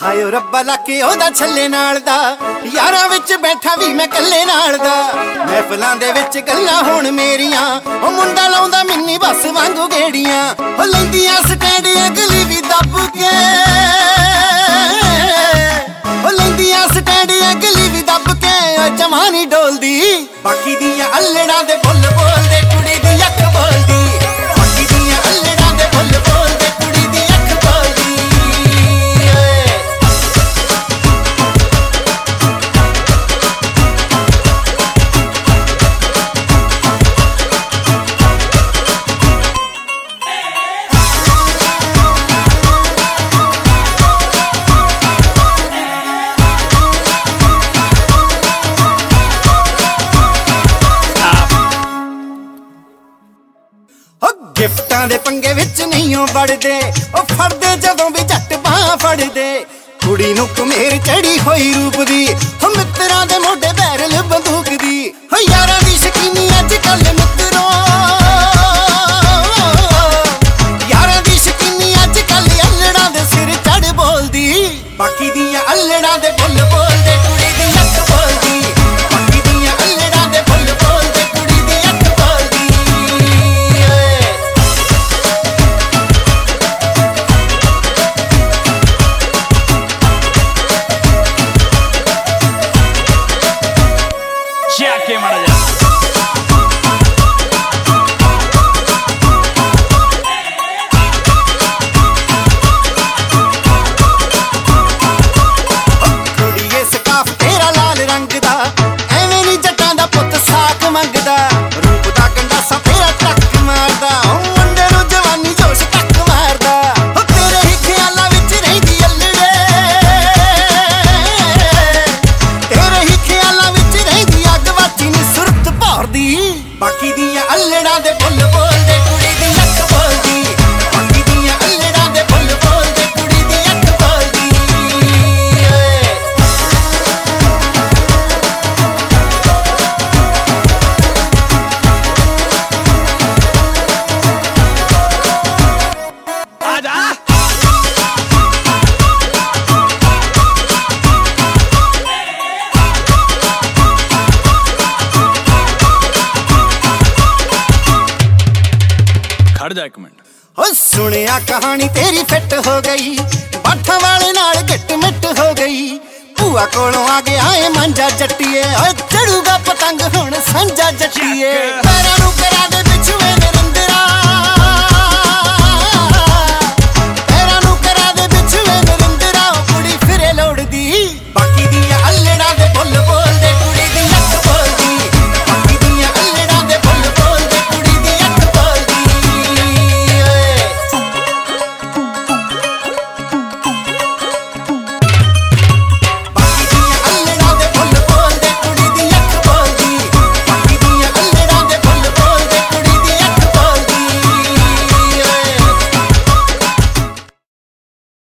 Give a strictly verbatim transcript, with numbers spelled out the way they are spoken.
ਆਇਓ ਰੱਬਾ ਲੱਕੇ ਉਹਦਾ ਛੱਲੇ ਨਾਲ ਦਾ ਯਾਰਾਂ ਵਿੱਚ ਬੈਠਾ ਵੀ ਮੈਂ ਕੱਲੇ ਨਾਲ ਦਾ ਮਹਿਫਲਾਂ ਦੇ ਵਿੱਚ ਗੱਲਾਂ ਹੋਣ ਮੇਰੀਆਂ ਉਹ ਮੁੰਡਾ ਲਾਉਂਦਾ ਮਿੰਨੀ ਬੱਸ ਵਾਂਗੂ ਗੇੜੀਆਂ ਉਹ ਲੈਂਦੀਆਂ ਸਟੈਂਡ ਅਗਲੀ ਵੀ ਦੱਬ ਕੇ ਉਹ ਲੈਂਦੀਆਂ ਸਟੈਂਡ ਅਗਲੀ ਵੀ ਦੱਬ ਕੇ ਉਹ ਜਵਾਨੀ ਡੋਲਦੀ ਬਾਕੀ ਦੀਆਂ ਅਲੜਾਂ ਦੇ ਬੁੱਲ ਬੋਲਦੇ ਕੁੜੀ ਦੀ ਅੱਖ ਬੋਲਦੀ ਬਾਕੀ ਦੀਆਂ ਅਲੜਾਂ ਦੇ ਬੁੱਲ ਬੋਲਦੇ ਕੁੜੀ ਦੀ ਅੱਖ ਬੋਲਦੀ ਗਿਫਟਾਂ ਦੇ ਪੰਗੇ ਵਿੱਚ ਨਹੀਂ ਉਹ ਵੜਦੇ ਉਹ ਫੜਦੇ ਜਦੋਂ ਵੀ ਜੱਟ ਬਾਹ ਫੜਦੇ ਕੁੜੀ ਨੂੰ ਕੁਮੇਰ ਚੜੀ ਹੋਈ ਰੂਪ ਦੀ ਹੋ ਮਿੱਤਰਾਂ ਦੇ ਮੋਢੇ ਬੈਰਲ ਬੰਦੂਕ ਦੀ ਹੋ ਯਾਰਾਂ ਦੀ ਸ਼ਕੀਨੀ ਅੱਜ ਕੱਲ ਮਿੱਤਰੋ ਯਾਰਾਂ ਦੀ ਸ਼ਕੀਨੀ ਅੱਜ ਕੱਲ ਅਲੜਾਂ ਦੇ ਸਿਰ ਚੜ ਬੋਲਦੀ ਬਾਕੀ ਦੀਆਂ ਅਲੜਾਂ ਦੇ ਬੁੱਲ ਬੋਲਦੇ ਕੁੜੀ ਦੀ ਅੱਖ ਬੋਲਦੀ ਬਾਕੀ ਦੀਆਂ ਅਲੜਾਂ ਦੇ ਬੁੱਲ ਬੋਲਦੇ ਕੁੜੀ ਦੀ ਅੱਖ ਬੋਲਦੀ Jack ਮਾੜਾ ਜਾ ਕੁੜੀਏ ਸਕਾਫ ਤੇਰਾ ਲਾਲ ਰੰਗ ਦਾ ਐਵੇਂ ਨੀ ਜੱਟਾਂ ਦਾ ਪੁੱਤ ਸਾਕ ਮੰਗਦਾ ਰੂਪ ਦਾ ਗੰਡਾਸਾ ਤੇਰਾ ਟੱਕ ਮਾਰਦਾ ਉਹ ਮੁੰਡੇ ਨੂੰ ਜਵਾਨੀ ਜੋਸ਼ ਟੱਕ ਮਾਰਦਾ ਉਹ ਤੇਰੇ ਹੀ ਖਿਆਲਾਂ ਵਿੱਚ ਰਹਿੰਦੀ ਅਲੜੇ ਤੇਰੇ ਹੀ ਖਿਆਲਾਂ ਵਿੱਚ ਰਹਿੰਦੀ ਅੱਗ ਵਾਚੀ ਨੀ ਸੁਰਤ ਭੌਰਦੀ ਬਾਕੀ ਦੀਆਂ ਅਲੜਾਂ ਦੇ ਬੁੱਲ ਬੋਲਦੇ ਕੁੜੀ ਦੀ ਅੱਖ ਬੋਲਦੀ ਬਾਕੀ ਦੀਆਂ ਅਲੜਾਂ ਦੇ ਬੁੱਲ ਬੋਲਦੇ ਕੁੜੀ ਦੀ ਅੱਖ ਬੋਲਦੀ ਆ ਜਾ ਖੜ ਜਾ ਇੱਕ ਮਿੰਟ ਓ ਸੁਣਿਆ ਕਹਾਣੀ ਤੇਰੀ ਫਿੱਟ ਹੋ ਗਈ ਬਾਠਾਂ ਵਾਲੇ ਨਾਲ ਗਿੱਟ ਮਿੱਟ ਹੋ ਗਈ ਭੂਆ ਕੋਲੋਂ ਆ ਗਿਆ ਏ ਮਾਂਜਾ ਜੱਟੀਏ ਓ ਚੜੂਗਾ ਪਤੰਗ ਹੁਣ ਸਾਂਝਾ ਜੱਟੀਏ ਪੈਰਾਂ ਨੂੰ ਕਰਾ ਦੇ